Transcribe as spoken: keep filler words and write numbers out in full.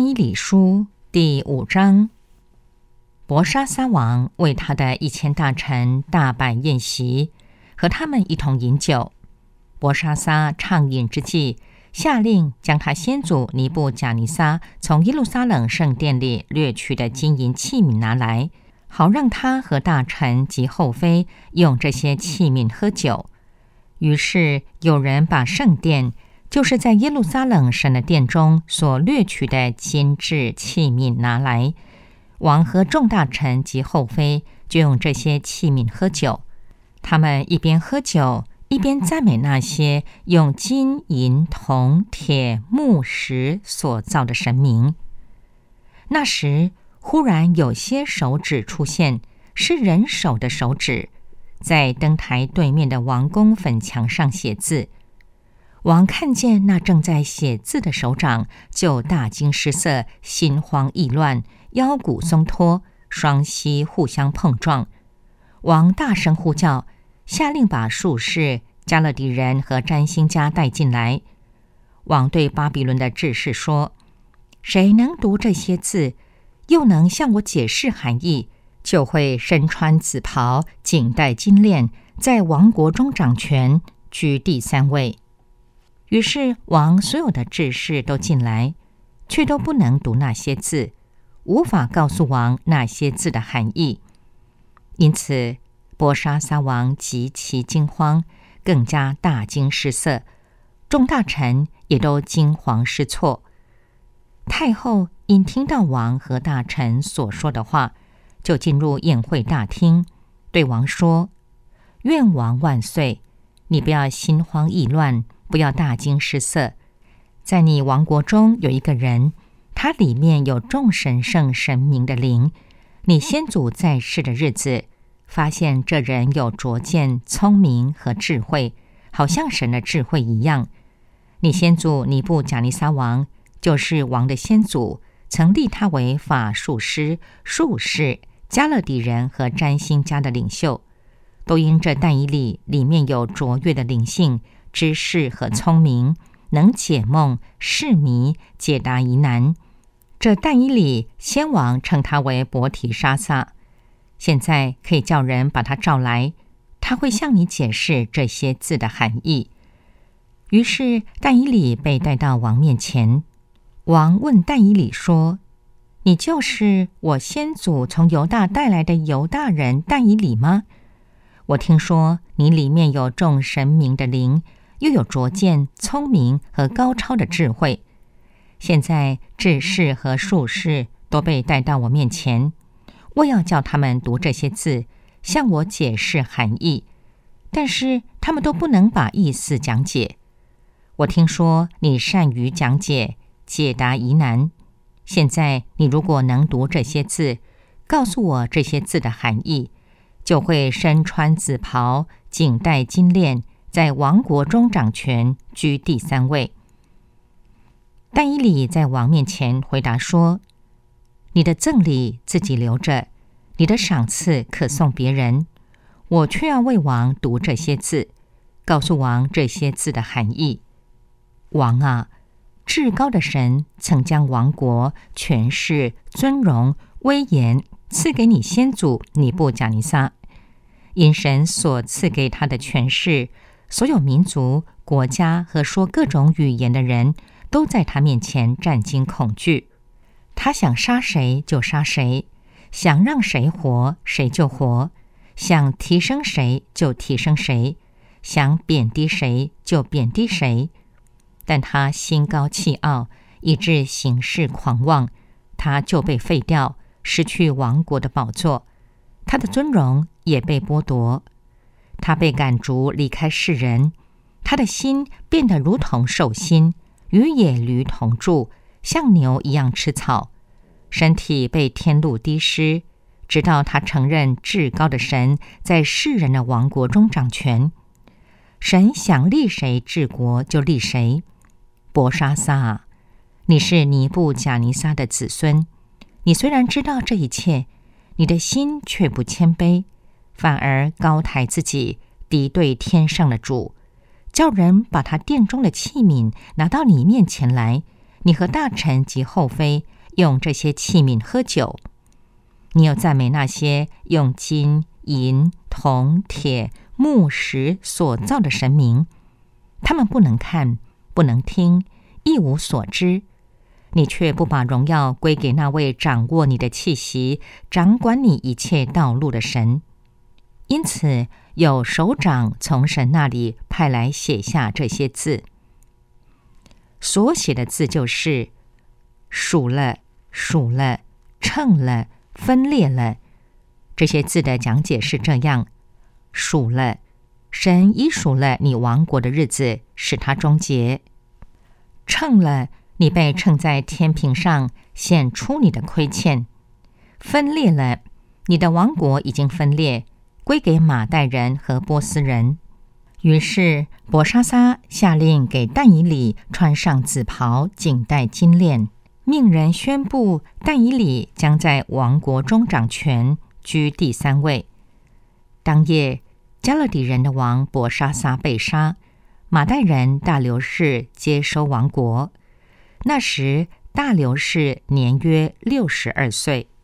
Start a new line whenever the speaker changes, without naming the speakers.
但以理书第五章。伯沙撒王为他的一千大臣大摆宴席，和他们一同饮酒。伯沙撒畅饮之际，下令将他先祖尼布甲尼撒从耶路撒冷圣殿里掠去的金银器皿拿来，好让他和大臣及后妃用这些器皿喝酒。于是有人把圣殿，就是在耶路撒冷神的殿中所掠取的金制器皿拿来，王和众大臣及后妃就用这些器皿喝酒。他们一边喝酒，一边赞美那些用金银铜铁木石所造的神明。那时忽然有些手指出现，是人手的手指，在灯台对面的王宫粉墙上写字。王看见那正在写字的手掌，就大惊失色，心慌意乱，腰骨松脱，双膝互相碰撞。王大声呼叫，下令把术士、加勒底人和占星家带进来。王对巴比伦的智士说：谁能读这些字，又能向我解释含义，就会身穿紫袍，颈戴金链，在王国中掌权，居第三位。于是王所有的智士都进来，却都不能读那些字，无法告诉王那些字的含义。因此伯沙撒王极其惊慌，更加大惊失色，众大臣也都惊惶失措。太后因听到王和大臣所说的话，就进入宴会大厅，对王说：愿王万岁！你不要心慌意乱，不要大惊失色。在你王国中有一个人，他里面有众神圣神明的灵。你先祖在世的日子，发现这人有拙见、聪明和智慧，好像神的智慧一样。你先祖尼布甲尼撒王，就是王的先祖，曾立他为法术师、术士、加勒底人和占星家的领袖，都因这但以理里面有卓越的灵性、知识和聪明，能解梦、释谜、解答疑难。这但以理先王称他为伯提沙撒，现在可以叫人把他召来，他会向你解释这些字的含义。于是但以理被带到王面前。王问但以理说：你就是我先祖从犹大带来的犹大人但以理吗？我听说你里面有众神明的灵，又有拙见、聪明和高超的智慧。现在智士和术士都被带到我面前，我要叫他们读这些字，向我解释含义，但是他们都不能把意思讲解。我听说你善于讲解、解答疑难。现在你如果能读这些字，告诉我这些字的含义，就会身穿紫袍，颈戴金链，在王国中掌权，居第三位。但以理在王面前回答说：你的赠礼自己留着，你的赏赐可送别人，我却要为王读这些字，告诉王这些字的含义。王啊，至高的神曾将王国、权势、尊荣、威严赐给你先祖尼布甲尼撒。因神所赐给他的权势，所有民族、国家和说各种语言的人都在他面前战惊恐惧。他想杀谁就杀谁，想让谁活谁就活，想提升谁就提升谁，想贬低谁就贬低谁。但他心高气傲，以致行事狂妄，他就被废掉，失去王国的宝座，他的尊荣也被剥夺。他被赶逐离开世人，他的心变得如同兽心，与野驴同住，像牛一样吃草，身体被天露滴湿，直到他承认至高的神在世人的王国中掌权。神想立谁治国就立谁。伯沙撒，你是尼布甲尼撒的子孙，你虽然知道这一切，你的心却不谦卑，反而高抬自己，敌对天上的主，叫人把他殿中的器皿拿到你面前来， 你和大臣及后妃用这些器皿喝酒。你又赞美那些用金、银、铜、铁、木、石所造的神明，他们不能看，不能听，一无所知。你却不把荣耀归给那位掌握你的气息、掌管你一切道路的神。因此，有首长从神那里派来写下这些字。所写的字就是数了、数了、称了、分裂了。这些字的讲解是这样：数了，神已数了你亡国的日子，使它终结；称了，你被称在天平上，显出你的亏欠；分裂了，你的王国已经分裂，归给马代人和波斯人。于是伯沙撒下令给但以理穿上紫袍，颈戴金链，命人宣布但以理将在王国中掌权，居第三位。当夜，加勒底人的王伯沙撒被杀，马代人大流士接收王国。那时大流士年约六十二岁。